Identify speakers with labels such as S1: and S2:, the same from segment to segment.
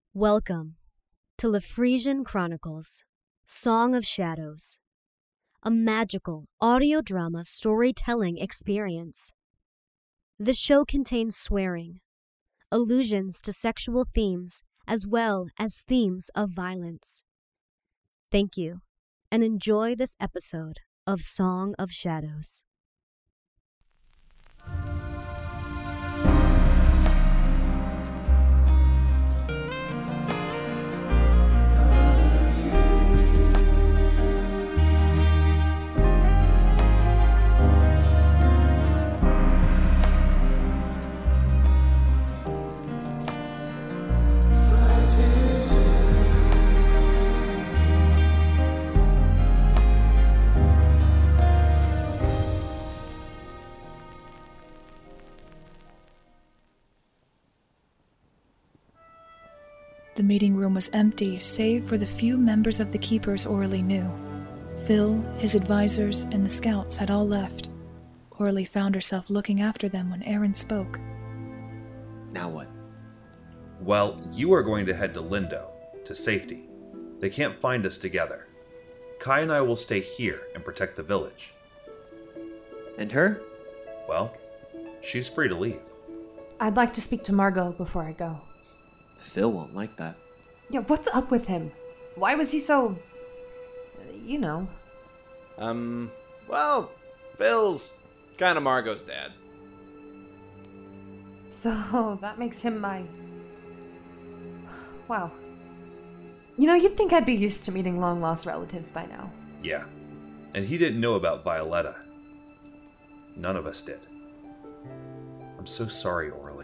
S1: Welcome to Lefresian Chronicles, Song of Shadows, a magical audio drama storytelling experience. The show contains swearing, allusions to sexual themes, as well as themes of violence. Thank you, and enjoy this episode of Song of Shadows.
S2: The meeting room was empty, save for the few members of the Keepers Orly knew. Phil, his advisors, and the scouts had all left. Orly found herself looking after them when Aaron spoke.
S3: Now what?
S4: Well, you are going to head to Lindo, to safety. They can't find us together. Kai and I will stay here and protect the village.
S3: And her?
S4: Well, she's free to leave.
S5: I'd like to speak to Margot before I go.
S3: Phil won't like that.
S5: Yeah, what's up with him? Why was he so... you know?
S6: Well, Phil's kind of Margot's dad.
S5: So, that makes him my... Wow. You know, you'd think I'd be used to meeting long-lost relatives by now.
S4: Yeah, and he didn't know about Violetta. None of us did. I'm so sorry, Orly.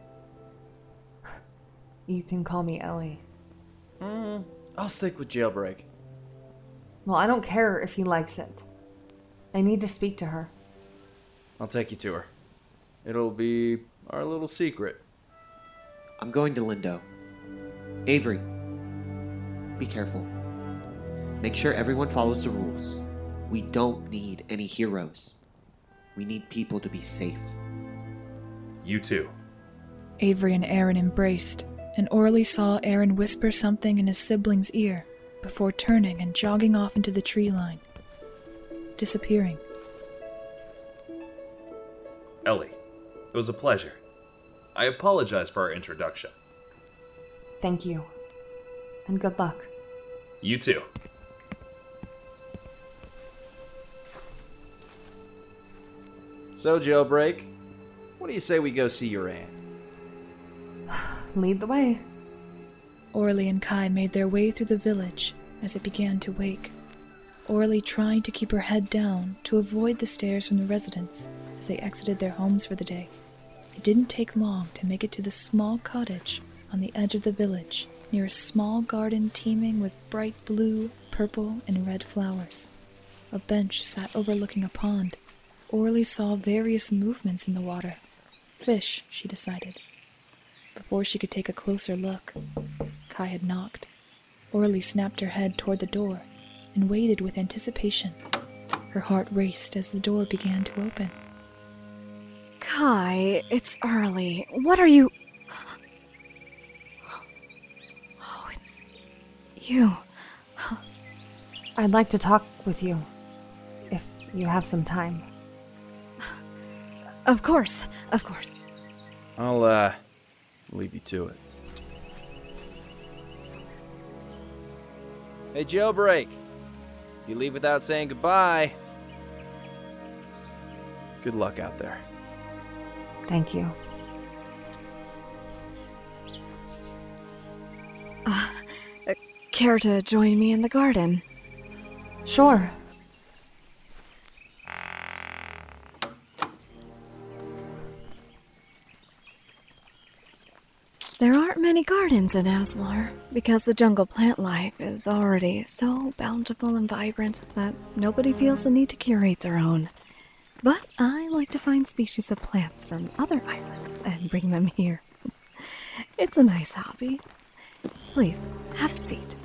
S5: You can call me Ellie.
S6: I'll stick with Jailbreak.
S5: Well, I don't care if he likes it. I need to speak to her.
S6: I'll take you to her. It'll be our little secret.
S3: I'm going to Lindo. Avery, be careful. Make sure everyone follows the rules. We don't need any heroes. We need people to be safe.
S4: You too.
S2: Avery and Aaron embraced, and Orly saw Aaron whisper something in his sibling's ear before turning and jogging off into the tree line, disappearing.
S4: Ellie, it was a pleasure. I apologize for our introduction.
S5: Thank you. And good luck.
S4: You too.
S6: So, Jailbreak, what do you say we go see your aunt?
S5: Lead the way.
S2: Orly and Kai made their way through the village as it began to wake. Orly trying to keep her head down to avoid the stares from the residents as they exited their homes for the day. It didn't take long to make it to the small cottage on the edge of the village, near a small garden teeming with bright blue, purple, and red flowers. A bench sat overlooking a pond. Orly saw various movements in the water. Fish, she decided. Before she could take a closer look, Kai had knocked. Orly snapped her head toward the door and waited with anticipation. Her heart raced as the door began to open.
S7: Kai, it's early. What are you... Oh, it's you.
S5: I'd like to talk with you, if you have some time.
S7: Of course, of course.
S6: I'll, leave you to it. Hey, Jailbreak. If you leave without saying goodbye, good luck out there.
S5: Thank you.
S7: Care to join me in the garden?
S5: Sure.
S7: There aren't many gardens in Asmar, because the jungle plant life is already so bountiful and vibrant that nobody feels the need to curate their own. But I like to find species of plants from other islands and bring them here. It's a nice hobby. Please, have a seat.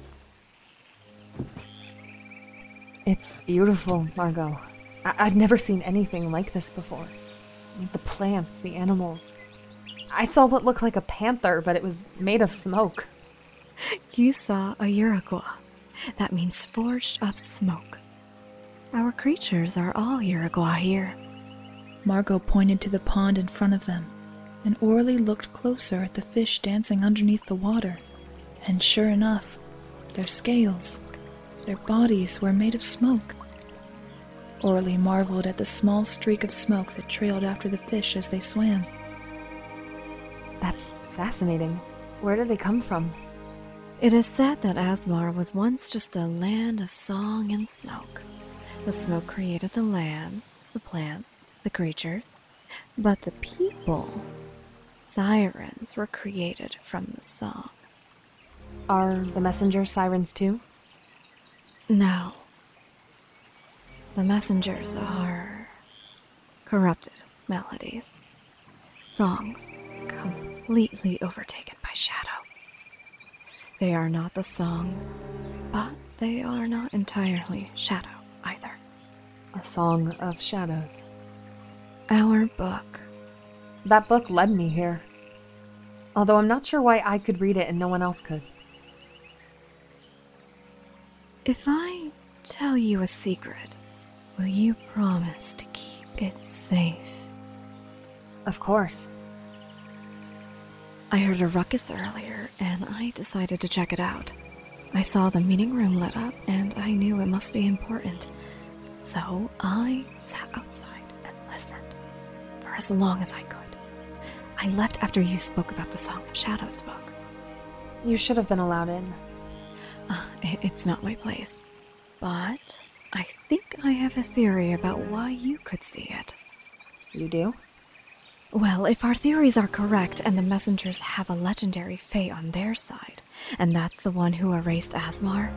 S5: It's beautiful, Margot. I've never seen anything like this before. The plants, the animals. I saw what looked like a panther, but it was made of smoke.
S7: You saw a Uruguay. That means forged of smoke. Our creatures are all Uruguay here.
S2: Margot pointed to the pond in front of them, and Orly looked closer at the fish dancing underneath the water. And sure enough, their scales, their bodies were made of smoke. Orly marveled at the small streak of smoke that trailed after the fish as they swam.
S5: That's fascinating. Where did they come from?
S7: It is said that Asmar was once just a land of song and smoke. The smoke created the lands, the plants, the creatures, but the people, sirens, were created from the song.
S5: Are the messengers sirens too?
S7: No. The messengers are corrupted melodies, songs completely overtaken by shadow. They are not the song, but they are not entirely shadow either.
S5: A song of shadows.
S7: Our book.
S5: That book led me here. Although I'm not sure why I could read it and no one else could.
S7: If I tell you a secret, will you promise to keep it safe?
S5: Of course.
S7: I heard a ruckus earlier, and I decided to check it out. I saw the meeting room lit up, and I knew it must be important. So I sat outside and listened for as long as I could. I left after you spoke about the Song of Shadows book.
S5: You should have been allowed in.
S7: It's not my place. But I think I have a theory about why you could see it.
S5: You do?
S7: Well, if our theories are correct and the messengers have a legendary fae on their side, and that's the one who erased Asmar,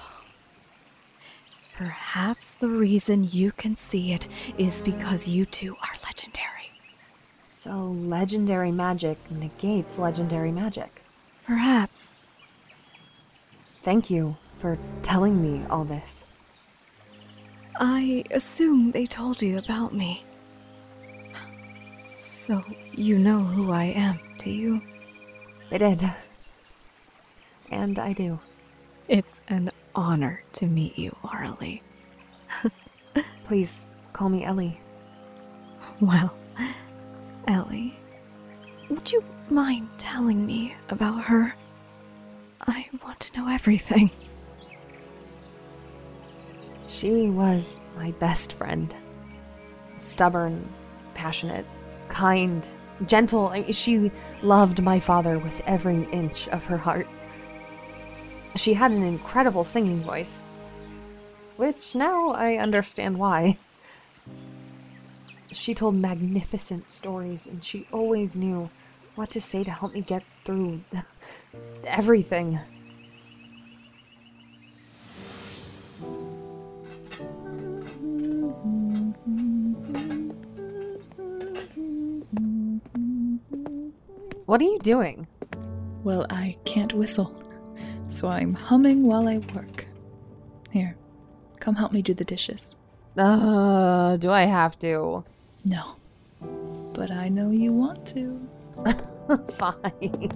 S7: perhaps the reason you can see it is because you two are legendary.
S5: So legendary magic negates legendary magic.
S7: Perhaps.
S5: Thank you for telling me all this.
S7: I assume they told you about me. So you know who I am, do you?
S5: They did. And I do.
S7: It's an honor to meet you, Orly.
S5: Please call me Ellie.
S7: Well, Ellie, would you mind telling me about her? I want to know everything.
S5: She was my best friend. Stubborn, passionate, kind, gentle. She loved my father with every inch of her heart. She had an incredible singing voice, which now I understand why. She told magnificent stories, and she always knew what to say to help me get through everything. What are you doing?
S2: Well, I can't whistle, so I'm humming while I work. Here, come help me do the dishes.
S5: Do I have to?
S2: No, but I know you want to.
S5: Fine.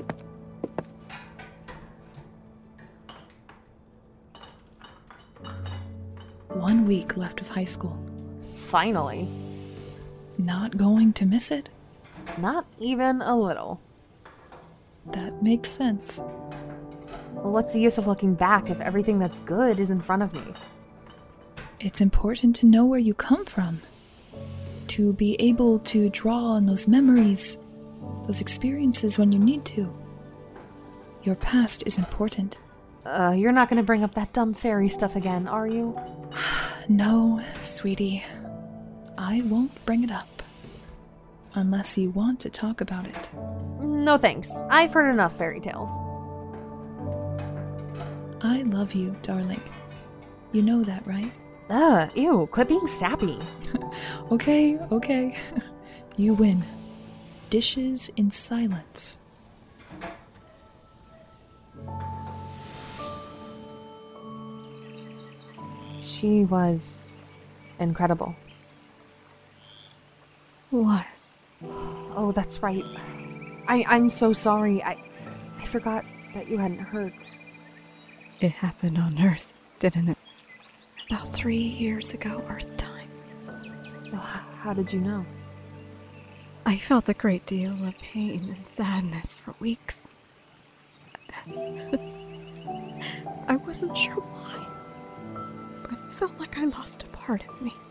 S2: One week left of high school.
S5: Finally.
S2: Not going to miss it?
S5: Not even a little.
S2: That makes sense.
S5: Well, what's the use of looking back if everything that's good is in front of me?
S2: It's important to know where you come from. To be able to draw on those memories, those experiences when you need to. Your past is important.
S5: You're not gonna bring up that dumb fairy stuff again, are you?
S2: No, sweetie. I won't bring it up. Unless you want to talk about it.
S5: No thanks. I've heard enough fairy tales.
S2: I love you, darling. You know that, right?
S5: Ew, quit being sappy.
S2: Okay. You win. Dishes in silence.
S5: She was incredible.
S7: Was.
S5: Oh, that's right. I'm so sorry. I forgot that you hadn't heard.
S7: It happened on Earth, didn't it? About 3 years ago, Earth time.
S5: Well, how did you know?
S7: I felt a great deal of pain and sadness for weeks. I wasn't sure why, but it felt like I lost a part of me.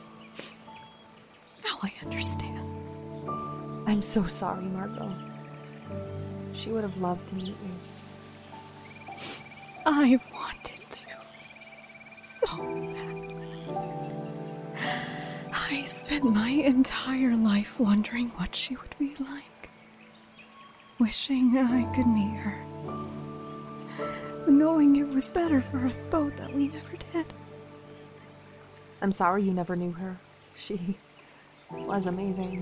S7: Now I understand.
S5: I'm so sorry, Margot. She would have loved to meet you.
S7: I wanted to. So badly. I spent my entire life wondering what she would be like. Wishing I could meet her. Knowing it was better for us both that we never did.
S5: I'm sorry you never knew her. She was amazing.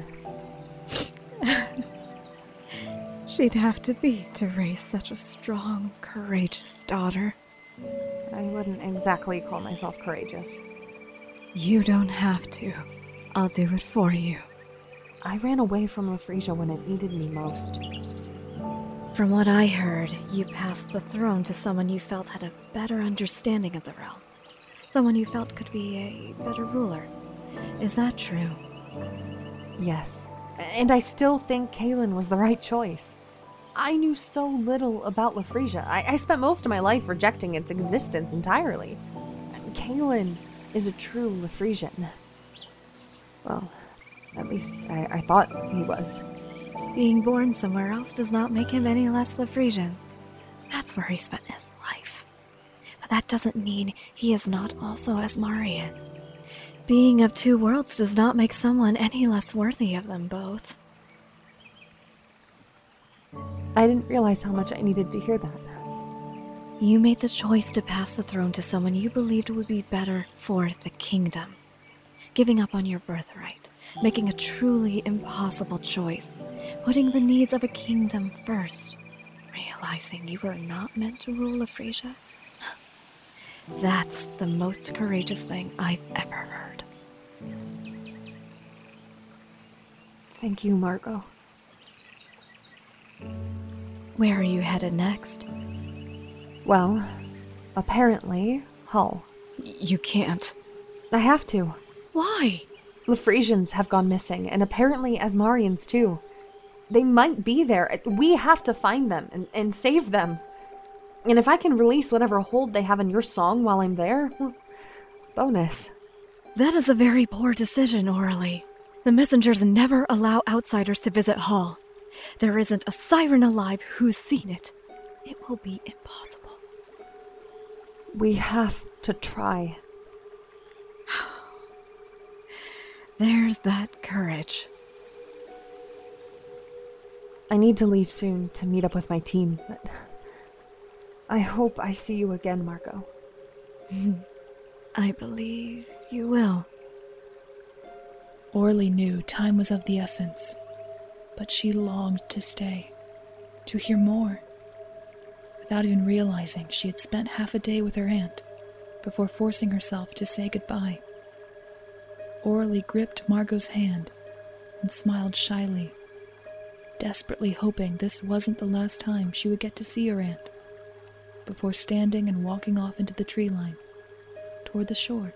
S7: She'd have to be to raise such a strong, courageous daughter.
S5: I wouldn't exactly call myself courageous.
S7: You don't have to. I'll do it for you.
S5: I ran away from Lafresia when it needed me most.
S7: From what I heard, you passed the throne to someone you felt had a better understanding of the realm. Someone you felt could be a better ruler. Is that true?
S5: Yes. And I still think Kaylin was the right choice. I knew so little about Lafresia. I spent most of my life rejecting its existence entirely. Kaylin is a true Lafresian. Well, at least I thought he was.
S7: Being born somewhere else does not make him any less Lafresian. That's where he spent his life. But that doesn't mean he is not also Asmarian. Being of two worlds does not make someone any less worthy of them both.
S5: I didn't realize how much I needed to hear that.
S7: You made the choice to pass the throne to someone you believed would be better for the kingdom. Giving up on your birthright, making a truly impossible choice, putting the needs of a kingdom first, realizing you were not meant to rule Lafresia. That's the most courageous thing I've ever heard.
S5: Thank you, Margot.
S7: Where are you headed next?
S5: Well, apparently, Hull.
S7: You can't.
S5: I have to.
S7: Why?
S5: Lafresians have gone missing, and apparently Asmarians too. They might be there. We have to find them and save them. And if I can release whatever hold they have in your song while I'm there, bonus.
S7: That is a very poor decision, Orly. The messengers never allow outsiders to visit Hull. There isn't a siren alive who's seen it. It will be impossible.
S5: We have to try.
S7: There's that courage.
S5: I need to leave soon to meet up with my team, but I hope I see you again, Margot.
S7: I believe you will.
S2: Orly knew time was of the essence, but she longed to stay, to hear more. Without even realizing, she had spent half a day with her aunt before forcing herself to say goodbye. Orly gripped Margot's hand and smiled shyly, desperately hoping this wasn't the last time she would get to see her aunt, before standing and walking off into the tree line toward the shore.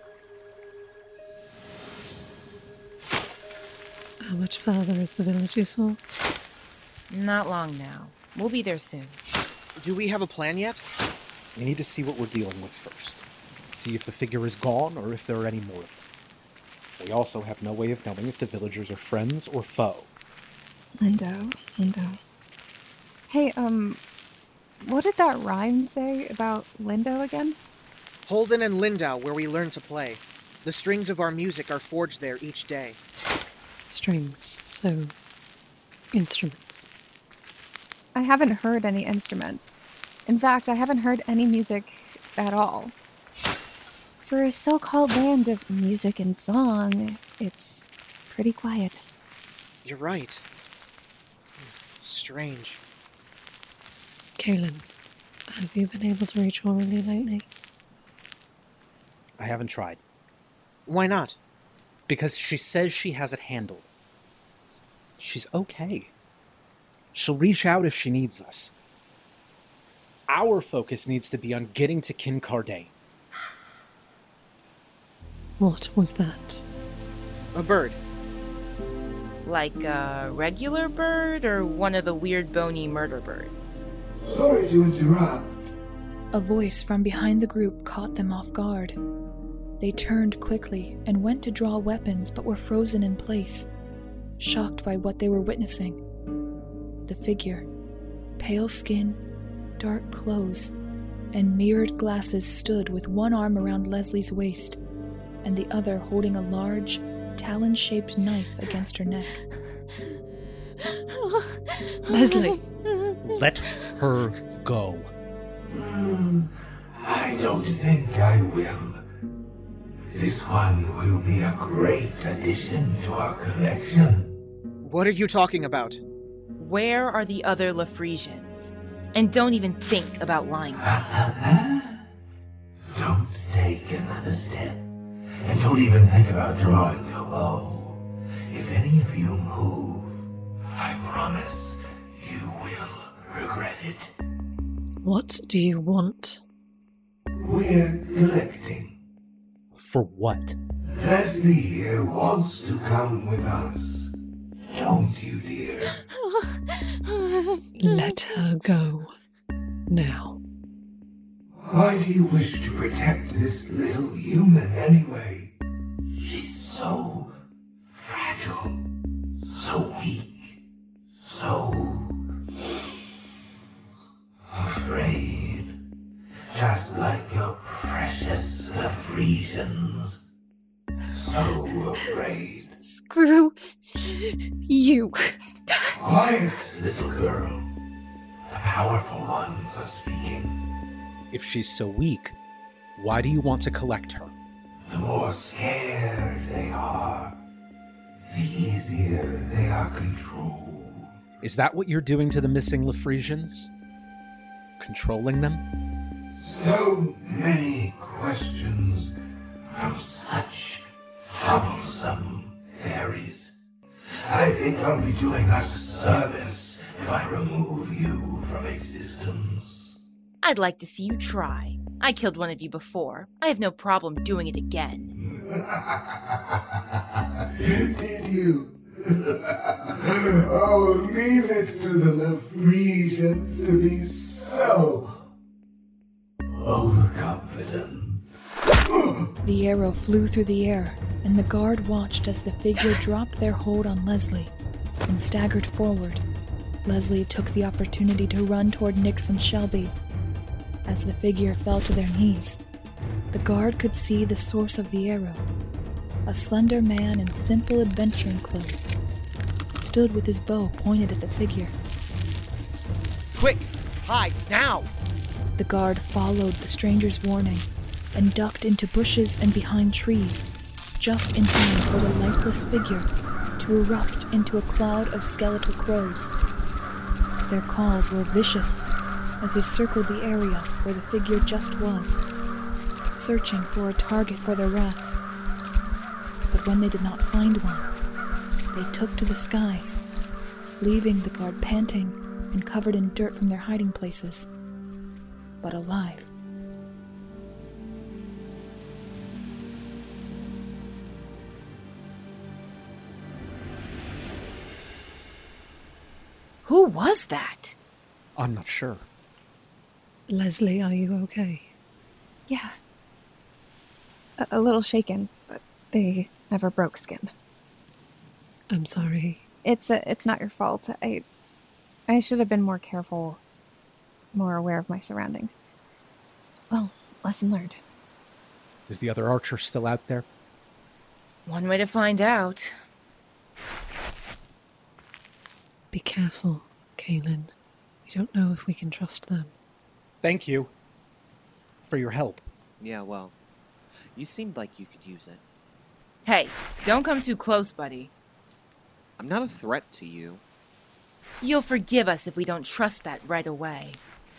S8: How much farther is the village you saw?
S9: Not long now. We'll be there soon.
S10: Do we have a plan yet?
S11: We need to see what we're dealing with first. See if the figure is gone or if there are any more of them. We also have no way of knowing if the villagers are friends or foe.
S12: Lindo. Hey, what did that rhyme say about Lindo again?
S10: Holden and Lindau, where we learn to play. The strings of our music are forged there each day.
S8: Strings, so instruments.
S12: I haven't heard any instruments. In fact, I haven't heard any music at all. For a so-called land of music and song, it's pretty quiet.
S10: You're right. Strange.
S8: Kaylin, have you been able to reach Orly lately?
S11: I haven't tried.
S10: Why not?
S11: Because she says she has it handled. She's okay. She'll reach out if she needs us. Our focus needs to be on getting to Kincardine.
S8: What was that?
S10: A bird.
S9: Like a regular bird or one of the weird bony murder birds?
S13: Sorry to interrupt.
S2: A voice from behind the group caught them off guard. They turned quickly and went to draw weapons but were frozen in place, shocked by what they were witnessing. The figure, pale skin, dark clothes, and mirrored glasses stood with one arm around Leslie's waist and the other holding a large, talon-shaped knife against her neck.
S8: Leslie!
S11: Let her go.
S13: I don't think I will. This one will be a great addition to our collection.
S10: What are you talking about?
S9: Where are the other Lafresians? And don't even think about lying.
S13: Don't take another step. And don't even think about drawing your bow. If any of you move, I promise you will regret it.
S8: What do you want?
S13: We're collecting.
S11: For what?
S13: Leslie here wants to come with us. Don't you, dear?
S8: Let her go. Now.
S13: Why do you wish to protect this little human anyway? She's so fragile, so weak, so afraid. Just like your precious Lafresians. So afraid.
S12: Screw you.
S13: Quiet, little girl. The powerful ones are speaking.
S11: If she's so weak, why do you want to collect her?
S13: The more scared they are, the easier they are controlled.
S11: Is that what you're doing to the missing Lafresians? Controlling them?
S13: So many questions from such troublesome fairies. I think I'll be doing us a service if I remove you from existence.
S9: I'd like to see you try. I killed one of you before. I have no problem doing it again.
S13: Did you? Oh, leave it to the Lafresians to be so overconfident.
S2: The arrow flew through the air, and the guard watched as the figure dropped their hold on Leslie and staggered forward. Leslie took the opportunity to run toward Nix and Shelby. As the figure fell to their knees, the guard could see the source of the arrow. A slender man in simple adventuring clothes stood with his bow pointed at the figure.
S10: Quick! Hide, now!
S2: The guard followed the stranger's warning and ducked into bushes and behind trees, just in time for the lifeless figure to erupt into a cloud of skeletal crows. Their calls were vicious as they circled the area where the figure just was, searching for a target for their wrath. But when they did not find one, they took to the skies, leaving the guard panting and covered in dirt from their hiding places, but alive.
S9: Who was that?
S11: I'm not sure.
S8: Leslie, are you okay?
S12: Yeah. A little shaken, but they never broke skin.
S8: I'm sorry.
S12: It's not your fault. I should have been more careful, more aware of my surroundings. Well, lesson learned.
S11: Is the other archer still out there?
S9: One way to find out.
S8: Be careful, Kaylin. We don't know if we can trust them.
S11: Thank you for your help.
S3: Yeah, well, you seemed like you could use it.
S9: Hey, don't come too close, buddy.
S3: I'm not a threat to you.
S9: You'll forgive us if we don't trust that right away.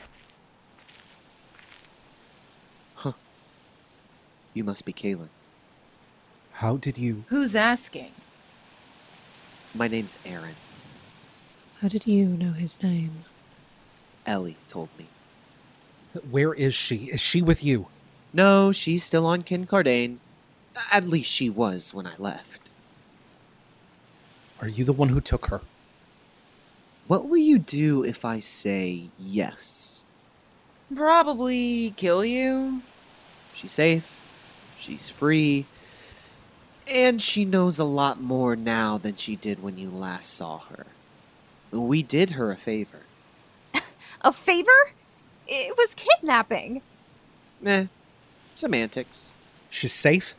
S3: Huh. You must be Kaylin.
S11: How did you...
S9: Who's asking?
S3: My name's Aaron.
S8: How did you know his name?
S3: Ellie told me.
S11: Where is she? Is she with you?
S3: No, she's still on Kincardine. At least she was when I left.
S11: Are you the one who took her?
S3: What will you do if I say yes?
S9: Probably kill you.
S3: She's safe. She's free. And she knows a lot more now than she did when you last saw her. We did her a favor.
S12: A favor? It was kidnapping.
S3: Semantics.
S11: She's safe?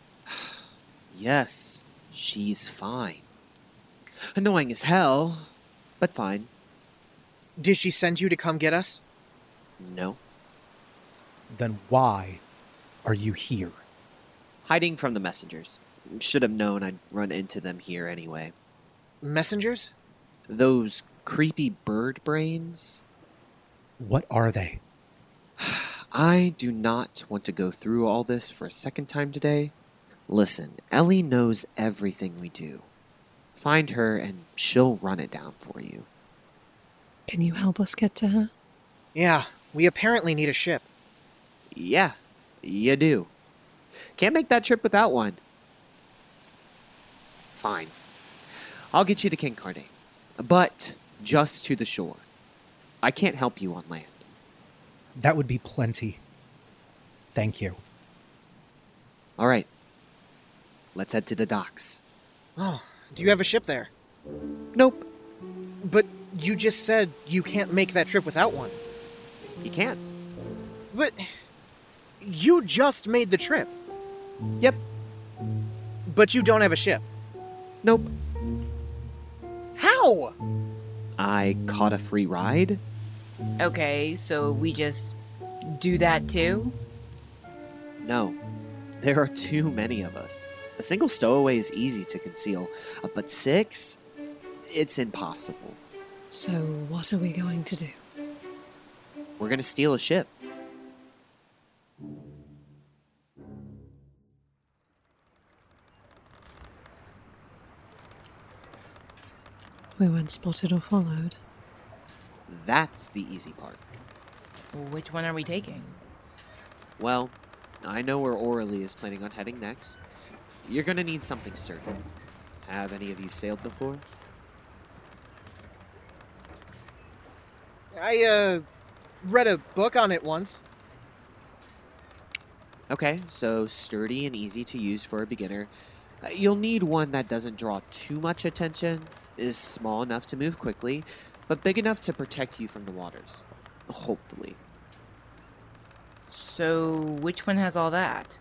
S3: Yes, she's fine. Annoying as hell, but fine.
S10: Did she send you to come get us?
S3: No.
S11: Then why are you here?
S3: Hiding from the messengers. Should have known I'd run into them here anyway.
S10: Messengers?
S3: Those creepy bird brains?
S11: What are they?
S3: I do not want to go through all this for a second time today. Listen, Ellie knows everything we do. Find her and she'll run it down for you.
S8: Can you help us get to her?
S10: Yeah, we apparently need a ship.
S3: Yeah, you do. Can't make that trip without one. Fine. I'll get you to Kincardine, but just to the shore. I can't help you on land.
S11: That would be plenty. Thank you.
S3: All right. Let's head to the docks.
S10: Oh, do you have a ship there?
S3: Nope.
S10: But you just said you can't make that trip without one.
S3: You can't.
S10: But you just made the trip.
S3: Yep.
S10: But you don't have a ship.
S3: Nope.
S10: How?
S3: I caught a free ride.
S9: Okay, so we just do that too?
S3: No. There are too many of us. A single stowaway is easy to conceal, but 6? It's impossible.
S8: So what are we going to do?
S3: We're gonna steal a ship.
S8: We weren't spotted or followed.
S3: That's the easy part.
S9: Which one are we taking?
S3: Well, I know where Orly is planning on heading next. You're gonna need something sturdy. Have any of you sailed before?
S10: I, read a book on it once.
S3: Okay, so sturdy and easy to use for a beginner. You'll need one that doesn't draw too much attention, is small enough to move quickly, but big enough to protect you from the waters. Hopefully.
S9: So, which one has all that?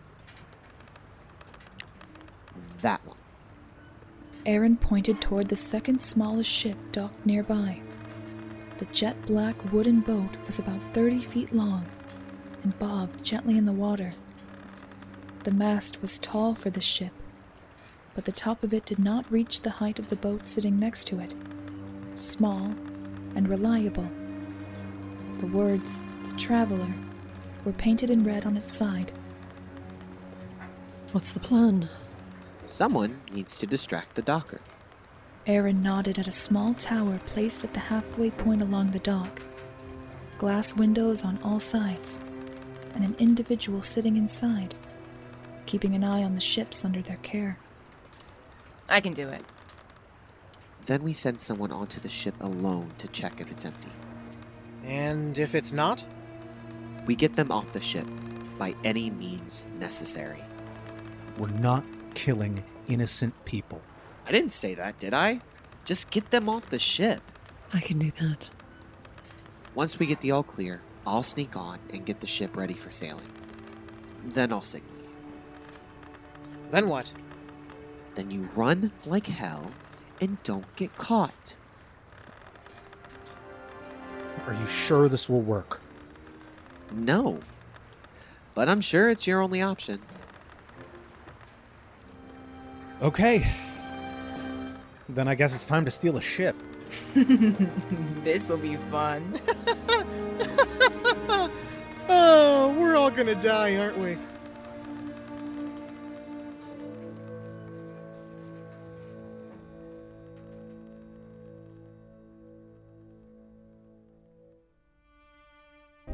S3: That one.
S2: Aaron pointed toward the second smallest ship docked nearby. The jet-black wooden boat was about 30 feet long and bobbed gently in the water. The mast was tall for the ship, but the top of it did not reach the height of the boat sitting next to it. Small and reliable. The words, "The Traveler," were painted in red on its side.
S8: What's the plan?
S3: Someone needs to distract the docker.
S2: Aaron nodded at a small tower placed at the halfway point along the dock. Glass windows on all sides, and an individual sitting inside, keeping an eye on the ships under their care.
S9: I can do it.
S3: Then we send someone onto the ship alone to check if it's empty.
S10: And if it's not?
S3: We get them off the ship by any means necessary.
S11: We're not killing innocent people.
S3: I didn't say that, did I? Just get them off the ship.
S8: I can do that.
S3: Once we get the all clear, I'll sneak on and get the ship ready for sailing. Then I'll signal you.
S10: Then what?
S3: Then you run like hell and don't get caught.
S11: Are you sure this will work?
S3: No. But I'm sure it's your only option.
S11: Okay. Then I guess it's time to steal a ship.
S9: This'll be fun.
S10: Oh, we're all gonna die, aren't we?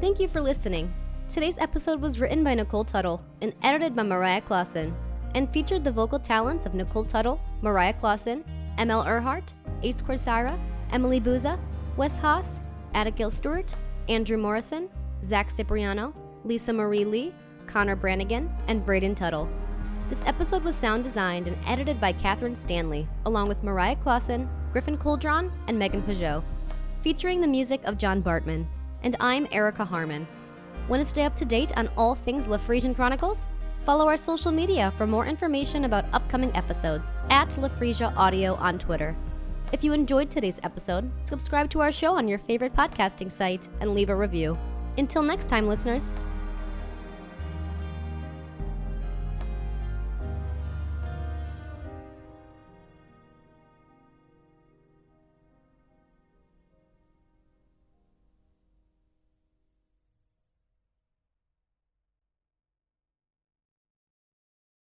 S1: Thank you for listening. Today's episode was written by Nicole Tuttle and edited by Mariah Clausen, and featured the vocal talents of Nicole Tuttle, Mariah Clausen, ML Earhart, Ace Corsara, Emily Buza, Wes Haas, Abigail Stewart, Andrew Morrison, Zach Cipriano, Lisa Marie Lee, Connor Brannigan, and Braden Tuttle. This episode was sound designed and edited by Catherine Stanley, along with Mariah Clausen, Griffin Coldron, and Megan Peugeot, featuring the music of John Bartman. And I'm Erica Harmon. Want to stay up to date on all things La Frisian Chronicles? Follow our social media for more information about upcoming episodes at La Frisia Audio on Twitter. If you enjoyed today's episode, subscribe to our show on your favorite podcasting site and leave a review. Until next time, listeners,